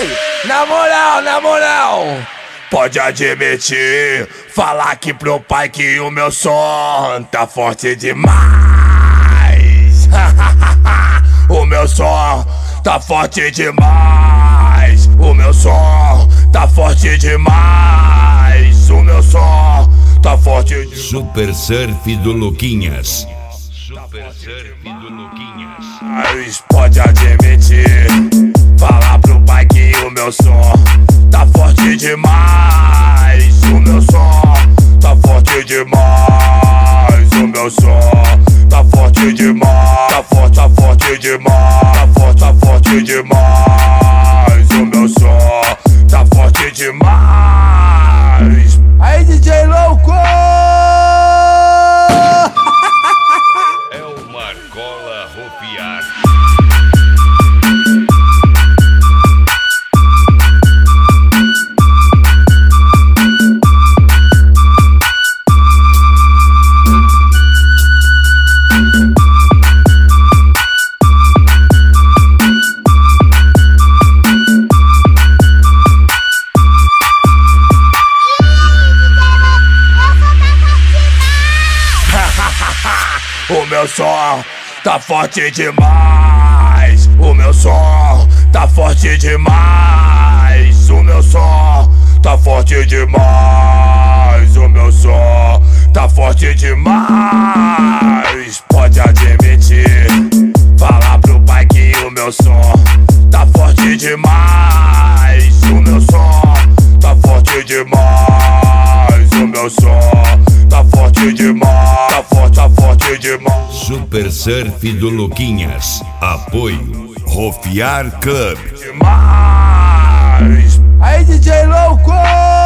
Ei, na moral, pode admitir, falar aqui pro pai que o meu som tá forte demais. O meu som tá forte demais. O meu som tá forte demais. O meu som tá forte demais. Super Surf do Luquinhas. Super Surf do Luquinhas. Pode admitir, falar pro pai que o meu som tá forte demais. O meu som tá forte demais. O meu som tá forte demais. Tá forte demais. Tá forte demais. O meu som tá forte demais. Aí, DJ louco! É o Marcola Ropiar. O meu som tá forte demais. O meu som tá forte demais. O meu som tá forte demais. O meu som tá forte demais. Pode admitir, falar pro pai que o meu som tá forte demais. O meu som tá forte demais. O meu som tá forte demais. Tá forte demais. Super Surf do Luquinhas. Apoio Ropiar Club. Demais. Aí, DJ louco!